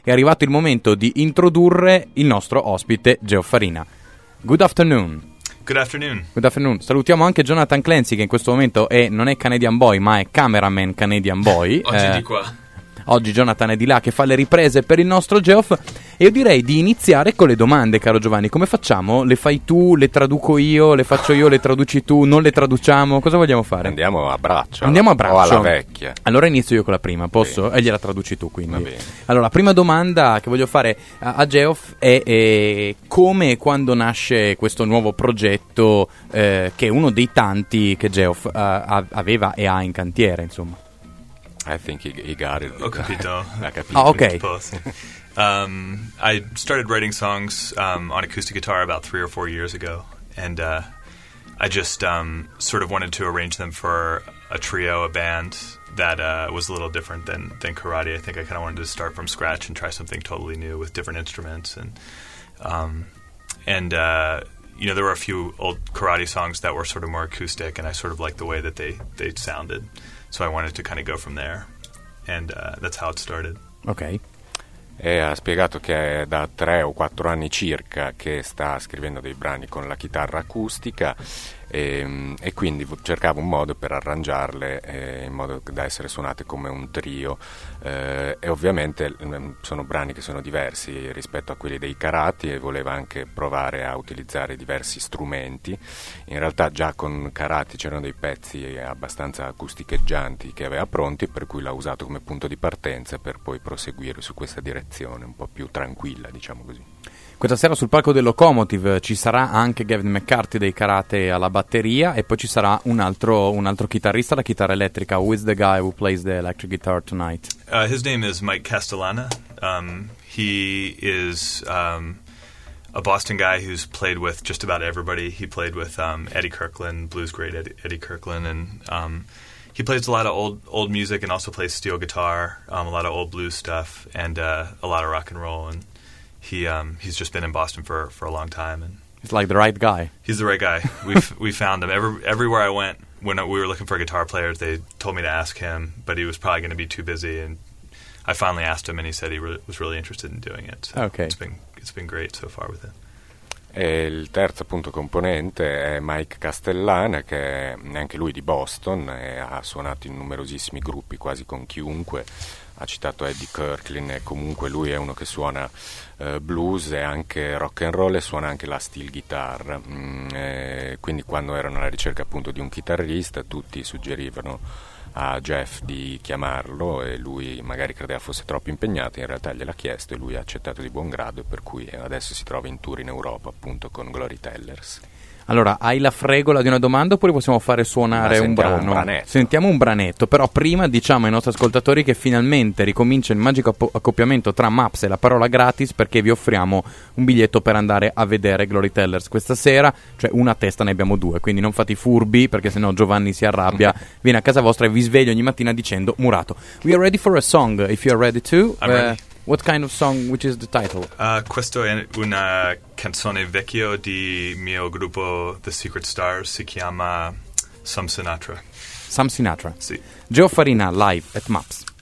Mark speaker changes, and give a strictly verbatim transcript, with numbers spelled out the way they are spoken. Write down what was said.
Speaker 1: è arrivato il momento di introdurre il nostro ospite Geoff Farina. Good afternoon.
Speaker 2: Good afternoon.
Speaker 1: Good afternoon. Salutiamo anche Jonathan Clancy, che in questo momento è, non è Canadian Boy, ma è cameraman Canadian Boy.
Speaker 2: Oggi
Speaker 1: eh,
Speaker 2: di qua.
Speaker 1: Oggi Jonathan è di là che fa le riprese per il nostro Geoff. E io direi di iniziare con le domande, caro Giovanni. Come facciamo? Le fai tu, le traduco io, le faccio io, le traduci tu, non le traduciamo? Cosa vogliamo fare?
Speaker 3: Andiamo a braccio.
Speaker 1: Andiamo a braccio.
Speaker 3: O alla vecchia.
Speaker 1: Allora inizio io con la prima, posso?
Speaker 3: Bene.
Speaker 1: E gliela traduci tu, quindi.
Speaker 3: Va bene.
Speaker 1: Allora, la prima domanda che voglio fare a, a Geoff è, è come e quando nasce questo nuovo progetto, eh, che è uno dei tanti che Geoff uh, aveva e ha in cantiere, insomma.
Speaker 3: I think he, he got it.
Speaker 2: Ho capito.
Speaker 3: Ha capito.
Speaker 1: Ah, ok.
Speaker 2: Both. Um, I started writing songs um, on acoustic guitar about three or four years ago, and uh, I just um, sort of wanted to arrange them for a trio, a band that uh, was a little different than, than karate. I think I kind of wanted to start from scratch and try something totally new with different instruments, and um, and uh, you know, there were a few old karate songs that were sort of more acoustic, and I sort of liked the way that they, they sounded. So I wanted to kind of go from there, and uh, that's how it started.
Speaker 1: Ok.
Speaker 3: E ha spiegato che è da tre o quattro anni circa che sta scrivendo dei brani con la chitarra acustica e, e quindi cercava un modo per arrangiarle eh, in modo da essere suonate come un trio eh, e ovviamente sono brani che sono diversi rispetto a quelli dei Karate e voleva anche provare a utilizzare diversi strumenti. In realtà già con Karate c'erano dei pezzi abbastanza acusticheggianti che aveva pronti, per cui l'ha usato come punto di partenza per poi proseguire su questa direzione un po' più tranquilla, diciamo così.
Speaker 1: Questa sera sul palco del Locomotive ci sarà anche Gavin McCarthy dei Karate alla batteria e poi ci sarà un altro, un altro chitarrista alla chitarra elettrica. Who is the guy who plays the electric guitar tonight?
Speaker 2: Uh, his name is Mike Castellana. Um, he is um, a Boston guy who's played with just about everybody. He played with um, Eddie Kirkland, blues great Eddie, Eddie Kirkland, and um, he plays a lot of old old music and also plays steel guitar, um, a lot of old blues stuff, and uh, a lot of rock and roll. And he um, he's just been in Boston for, for a long time, and
Speaker 1: He's like the right guy.
Speaker 2: he's the right guy. We we found him Every, everywhere I went when we were looking for guitar players. They told me to ask him, but he was probably going to be too busy, and I finally asked him, and he said he re- was really interested in doing it. So
Speaker 1: Okay.
Speaker 2: it's been it's been great so far with it.
Speaker 3: E il terzo appunto componente è Mike Castellana, che è anche lui di Boston e ha suonato in numerosissimi gruppi, quasi con chiunque. Ha citato Eddie Kirkland e comunque lui è uno che suona eh, blues e anche rock and roll e suona anche la steel guitar. Mm, e quindi quando erano alla ricerca appunto di un chitarrista tutti suggerivano a Geoff di chiamarlo e lui magari credeva fosse troppo impegnato, in realtà gliel'ha chiesto e lui ha accettato di buon grado, per cui adesso si trova in tour in Europa appunto con Glory Tellers.
Speaker 1: Allora, hai la fregola di una domanda oppure possiamo fare suonare
Speaker 3: Ma
Speaker 1: un
Speaker 3: sentiamo
Speaker 1: brano?
Speaker 3: un branetto.
Speaker 1: Sentiamo un branetto, però prima diciamo ai nostri ascoltatori che finalmente ricomincia il magico appo- accoppiamento tra Maps e la parola gratis, perché vi offriamo un biglietto per andare a vedere Glory Tellers questa sera, cioè una testa ne abbiamo due, quindi non fate i furbi perché sennò Giovanni si arrabbia, viene a casa vostra e vi sveglia ogni mattina dicendo Murato. We are ready for a song, if you are ready too.
Speaker 2: I'm ready.
Speaker 1: What kind of song, which is the title?
Speaker 2: Uh, questo è una canzone vecchio di mio gruppo The Secret Stars, si chiama Some Sinatra.
Speaker 1: Sam Sinatra.
Speaker 2: Sì.
Speaker 1: Geoff Farina live at Maps.